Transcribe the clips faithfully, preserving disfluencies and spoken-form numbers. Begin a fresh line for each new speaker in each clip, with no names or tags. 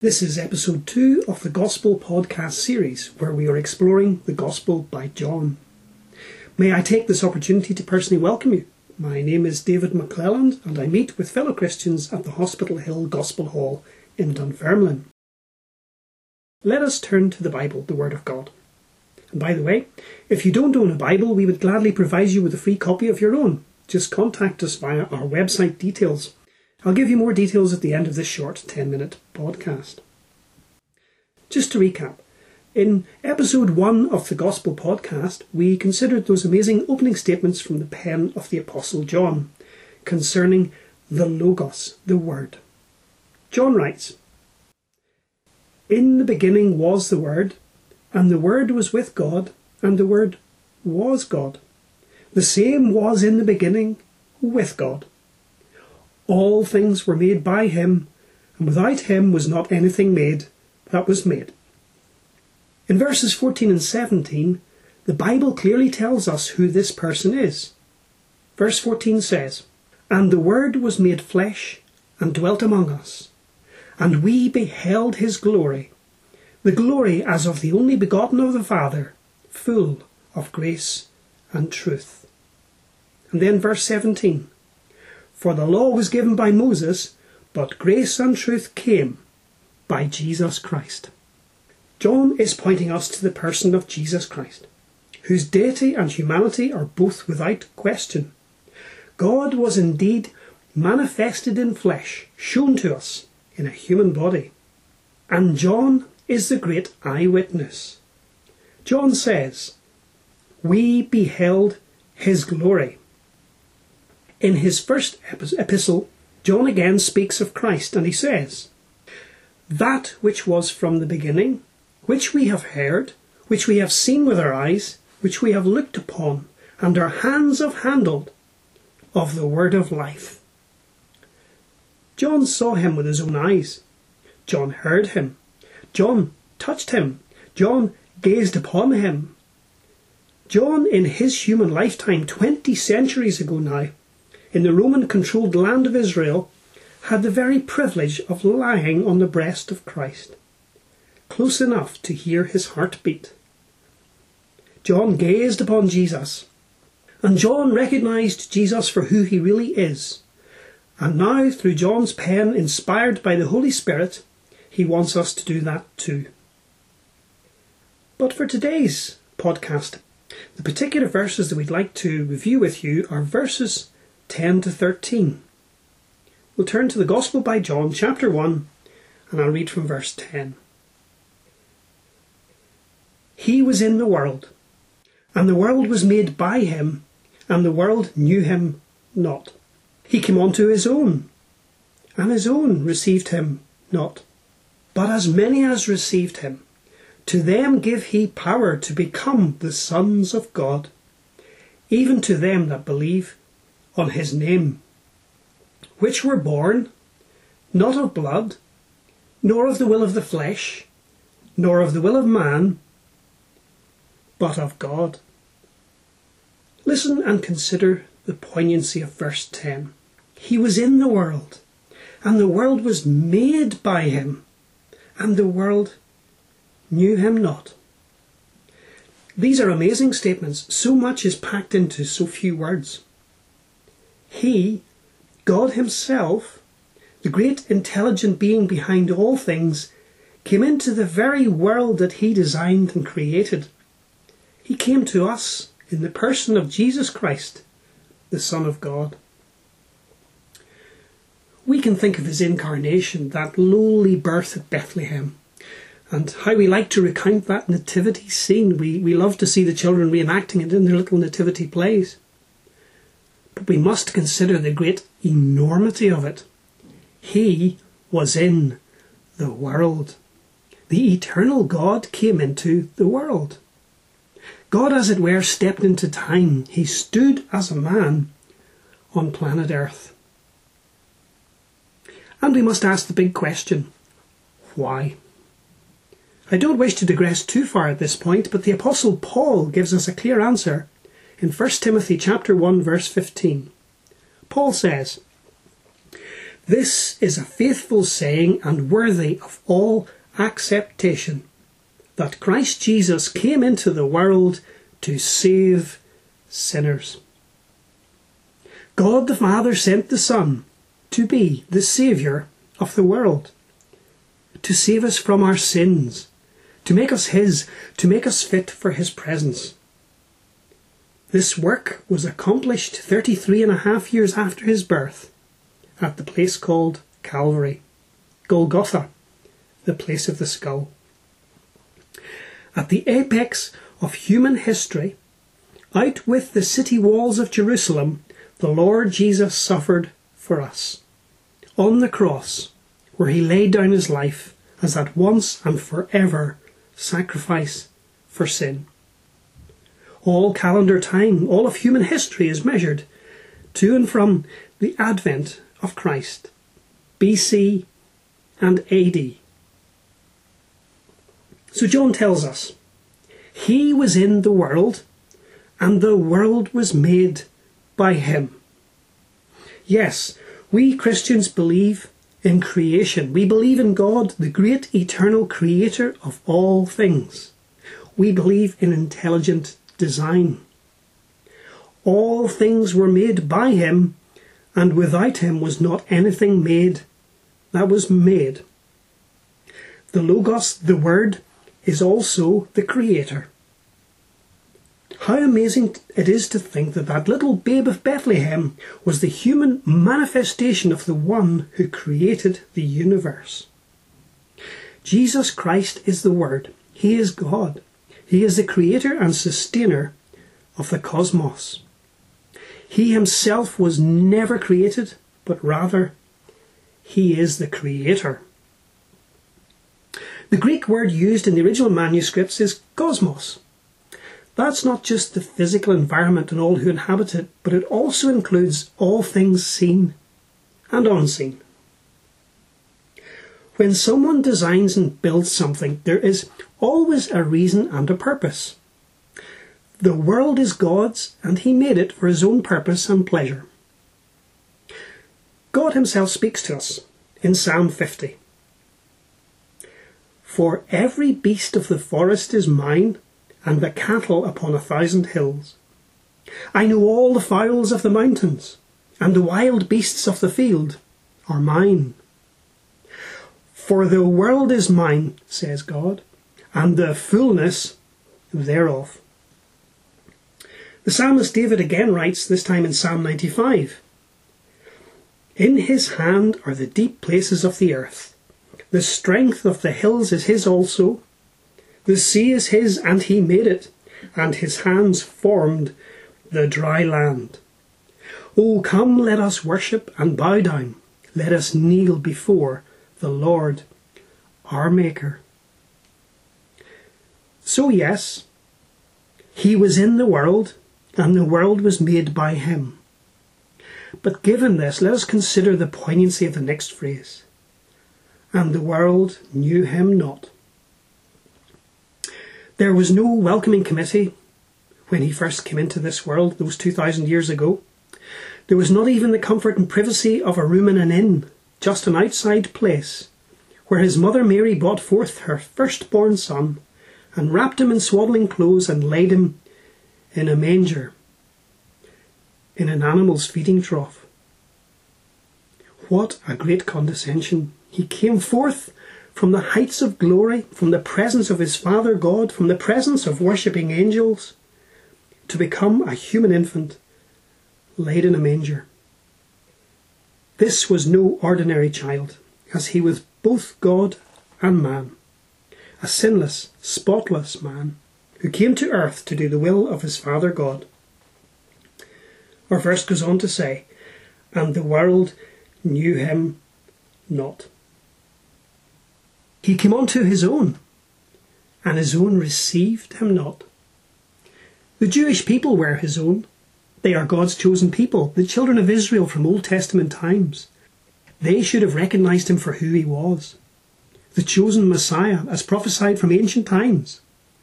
This is episode two of the Gospel podcast series, where we are exploring the Gospel by John. May I take this opportunity to personally welcome you. My name is David McClelland, and I meet with fellow Christians at the Hospital Hill Gospel Hall in Dunfermline. Let us turn to the Bible, the Word of God. And by the way, if you don't own a Bible, we would gladly provide you with a free copy of your own. Just contact us via our website details. I'll give you more details at the end of this short ten minute podcast. Just to recap, in episode one of the Gospel podcast, we considered those amazing opening statements from the pen of the Apostle John concerning the Logos, the Word. John writes, "In the beginning was the Word, and the Word was with God, and the Word was God. The same was in the beginning with God. All things were made by him, and without him was not anything made that was made." In verses fourteen and seventeen, the Bible clearly tells us who this person is. Verse fourteen says, "And the Word was made flesh, and dwelt among us, and we beheld his glory, the glory as of the only begotten of the Father, full of grace and truth." And then verse seventeen, "For the law was given by Moses, but grace and truth came by Jesus Christ." John is pointing us to the person of Jesus Christ, whose deity and humanity are both without question. God was indeed manifested in flesh, shown to us in a human body. And John is the great eyewitness. John says, "We beheld his glory." In his first epistle, John again speaks of Christ, and he says, "That which was from the beginning, which we have heard, which we have seen with our eyes, which we have looked upon, and our hands have handled, of the word of life." John saw him with his own eyes. John heard him. John touched him. John gazed upon him. John, in his human lifetime, twenty centuries ago now, in the Roman-controlled land of Israel, had the very privilege of lying on the breast of Christ, close enough to hear his heart beat. John gazed upon Jesus, and John recognised Jesus for who he really is. And now, through John's pen, inspired by the Holy Spirit, he wants us to do that too. But for today's podcast, the particular verses that we'd like to review with you are verses ten to thirteen. We'll turn to the Gospel by John, chapter one, and I'll read from verse ten. "He was in the world, and the world was made by him, and the world knew him not. He came unto his own, and his own received him not. But as many as received him, to them gave he power to become the sons of God, even to them that believe on his name, which were born not of blood, nor of the will of the flesh, nor of the will of man, but of God." Listen and consider the poignancy of verse ten. "He was in the world, and the world was made by him, and the world knew him not." These are amazing statements. So much is packed into so few words. He, God himself, the great intelligent being behind all things, came into the very world that he designed and created. He came to us in the person of Jesus Christ, the Son of God. We can think of his incarnation, that lowly birth at Bethlehem, and how we like to recount that nativity scene. We, we love to see the children reenacting it in their little nativity plays. But we must consider the great enormity of it. He was in the world. The eternal God came into the world. God, as it were, stepped into time. He stood as a man on planet Earth. And we must ask the big question, why? I don't wish to digress too far at this point, but the Apostle Paul gives us a clear answer in First Timothy chapter one, verse fifteen. Paul says, This is a faithful saying and worthy of all acceptation, that Christ Jesus came into the world to save sinners. God the Father sent the Son to be the Saviour of the world, to save us from our sins, to make us His, to make us fit for His presence. This work was accomplished thirty-three and a half years after His birth at the place called Calvary, Golgotha, the place of the skull. At the apex of human history, out with the city walls of Jerusalem, the Lord Jesus suffered for us. On the cross, where He laid down His life as that once and forever sacrifice for sin. All calendar time, all of human history is measured to and from the advent of Christ, B C and A D. So John tells us, He was in the world, and the world was made by Him. Yes, we Christians believe in creation. We believe in God, the great eternal creator of all things. We believe in intelligent design. All things were made by Him, and without Him was not anything made that was made. The Logos, the Word, is also the Creator. How amazing it is to think that that little babe of Bethlehem was the human manifestation of the one who created the universe. Jesus Christ is the Word. He is God. He is the creator and sustainer of the cosmos. He Himself was never created, but rather He is the Creator. The Greek word used in the original manuscripts is cosmos. That's not just the physical environment and all who inhabit it, but it also includes all things seen and unseen. When someone designs and builds something, there is always a reason and a purpose. The world is God's, and He made it for His own purpose and pleasure. God Himself speaks to us in Psalm fifty. For every beast of the forest is mine, and the cattle upon a thousand hills. I know all the fowls of the mountains, and the wild beasts of the field are mine. For the world is mine, says God, and the fullness thereof. The psalmist David again writes, this time in Psalm ninety-five, In His hand are the deep places of the earth. The strength of the hills is His also. The sea is His, and He made it, and His hands formed the dry land. O come, let us worship and bow down. Let us kneel before the Lord, our Maker. So yes, He was in the world, and the world was made by Him. But given this, let us consider the poignancy of the next phrase. And the world knew Him not. There was no welcoming committee when He first came into this world, those two thousand years ago. There was not even the comfort and privacy of a room in an inn, just an outside place, where His mother Mary brought forth her firstborn son, and wrapped Him in swaddling clothes, and laid Him in a manger, in an animal's feeding trough. What a great condescension! He came forth from the heights of glory, from the presence of His Father God, from the presence of worshipping angels, to become a human infant laid in a manger. This was no ordinary child, as He was both God and man, a sinless, spotless man, who came to earth to do the will of His Father God. Our verse goes on to say, and the world knew Him not. He came unto His own, and His own received Him not. The Jewish people were His own. They are God's chosen people, the children of Israel from Old Testament times. They should have recognised Him for who He was, the chosen Messiah, as prophesied from ancient times.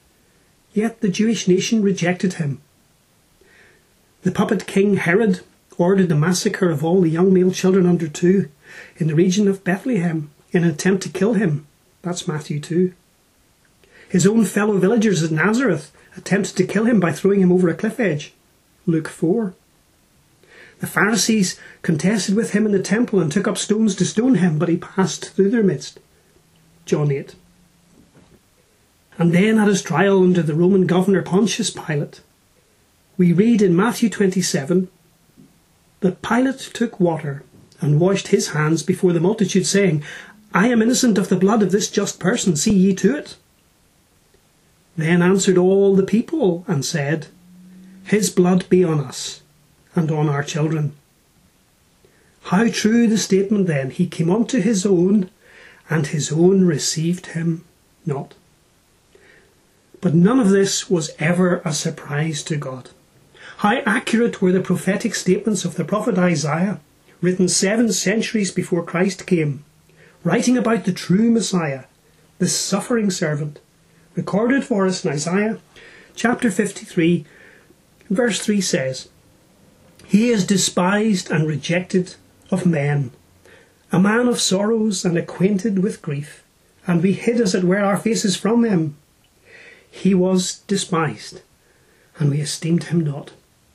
Yet the Jewish nation rejected Him. The puppet king Herod ordered the massacre of all the young male children under two in the region of Bethlehem in an attempt to kill him. That's Matthew two. His own fellow villagers at Nazareth attempted to kill him by throwing him over a cliff edge. Luke four. The Pharisees contested with him in the temple and took up stones to stone him, but he passed through their midst. John eight. And then at his trial under the Roman governor Pontius Pilate, we read in Matthew twenty-seven that Pilate took water and washed his hands before the multitude, saying, I am innocent of the blood of this just person, see ye to it. Then answered all the people and said, His blood be on us and on our children. How true the statement then, he came unto his own, and his own received him not. But none of this was ever a surprise to God. How accurate were the prophetic statements of the prophet Isaiah, written seven centuries before Christ came, writing about the true Messiah, the suffering servant, recorded for us in Isaiah chapter fifty-three, verse three says, He is despised and rejected of men, a man of sorrows and acquainted with grief, and we hid as it were our faces from him. He was despised, and we esteemed him not.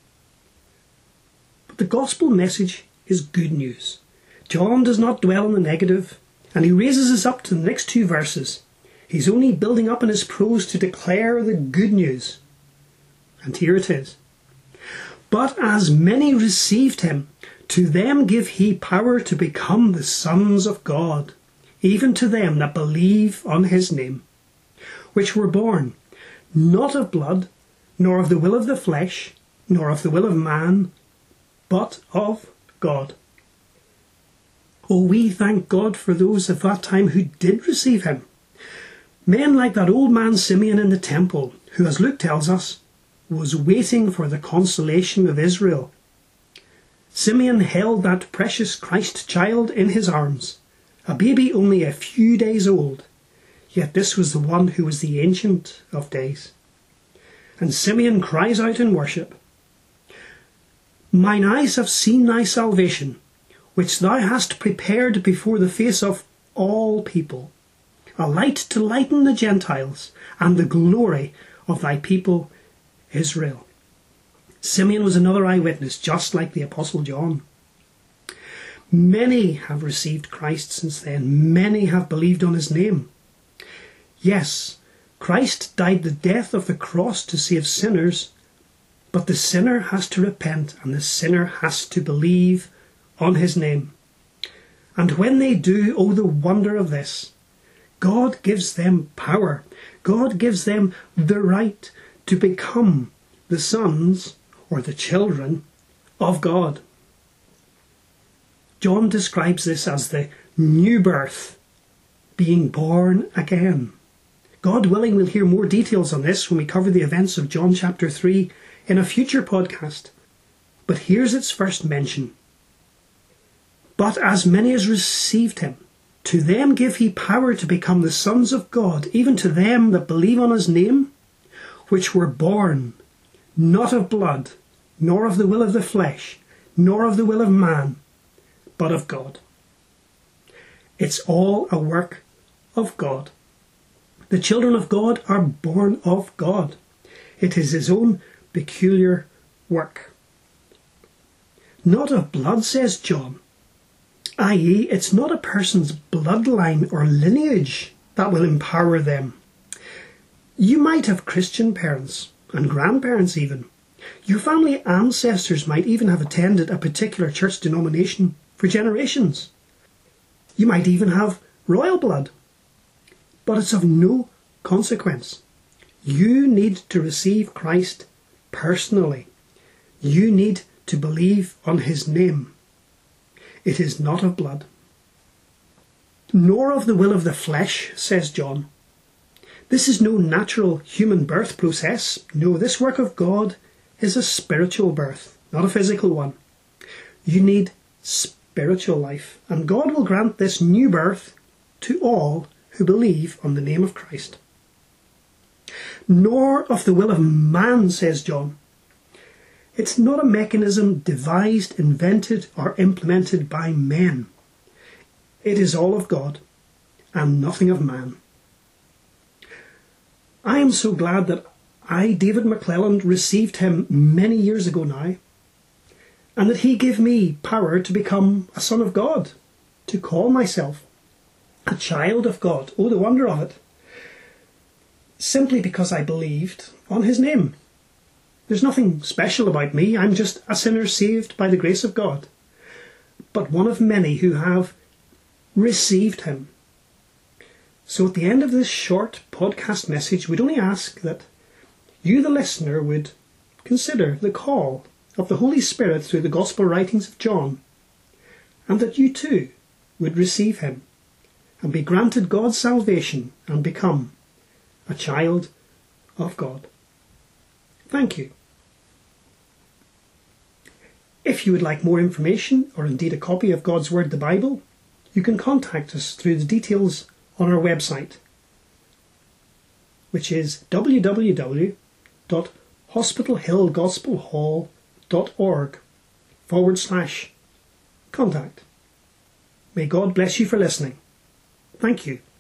But the gospel message is good news. John does not dwell on the negative, and he raises us up to the next two verses. He's only building up in his prose to declare the good news. And here it is. But as many received him, to them give he power to become the sons of God, even to them that believe on his name, which were born, not of blood, nor of the will of the flesh, nor of the will of man, but of God. Oh, we thank God for those of that time who did receive him. Men like that old man Simeon in the temple, who, as Luke tells us, was waiting for the consolation of Israel. Simeon held that precious Christ child in his arms, a baby only a few days old, yet this was the one who was the Ancient of Days. And Simeon cries out in worship, Mine eyes have seen thy salvation, which thou hast prepared before the face of all people, a light to lighten the Gentiles, and the glory of thy people Israel. Simeon was another eyewitness, just like the Apostle John. Many have received Christ since then. Many have believed on his name. Yes, Christ died the death of the cross to save sinners, but the sinner has to repent and the sinner has to believe on his name. And when they do, oh, the wonder of this, God gives them power. God gives them the right to become the sons or the children of God. John describes this as the new birth, being born again. God willing, we'll hear more details on this when we cover the events of John chapter three in a future podcast. But here's its first mention. But as many as received him, to them give he power to become the sons of God, even to them that believe on his name, which were born, not of blood, nor of the will of the flesh, nor of the will of man, but of God. It's all a work of God. The children of God are born of God. It is his own peculiar work. Not of blood, says John, that is, it's not a person's bloodline or lineage that will empower them. You might have Christian parents and grandparents even. Your family ancestors might even have attended a particular church denomination for generations. You might even have royal blood. But it's of no consequence. You need to receive Christ personally. You need to believe on his name. It is not of blood, nor of the will of the flesh, says John. This is no natural human birth process. No, this work of God is a spiritual birth, not a physical one. You need spiritual life, and God will grant this new birth to all who believe on the name of Christ. Nor of the will of man, says John. It's not a mechanism devised, invented, or implemented by men. It is all of God and nothing of man. I am so glad that I, David McClelland, received him many years ago now, and that he gave me power to become a son of God, to call myself a child of God. Oh, the wonder of it. Simply because I believed on his name. There's nothing special about me. I'm just a sinner saved by the grace of God, but one of many who have received him. So at the end of this short podcast message, we'd only ask that you, the listener, would consider the call of the Holy Spirit through the Gospel writings of John, and that you too would receive him and be granted God's salvation and become a child of God. Thank you. If you would like more information, or indeed a copy of God's Word, the Bible, you can contact us through the details on our website, which is w w w dot hospital hill gospel hall dot org forward slash contact. May God bless you for listening. Thank you.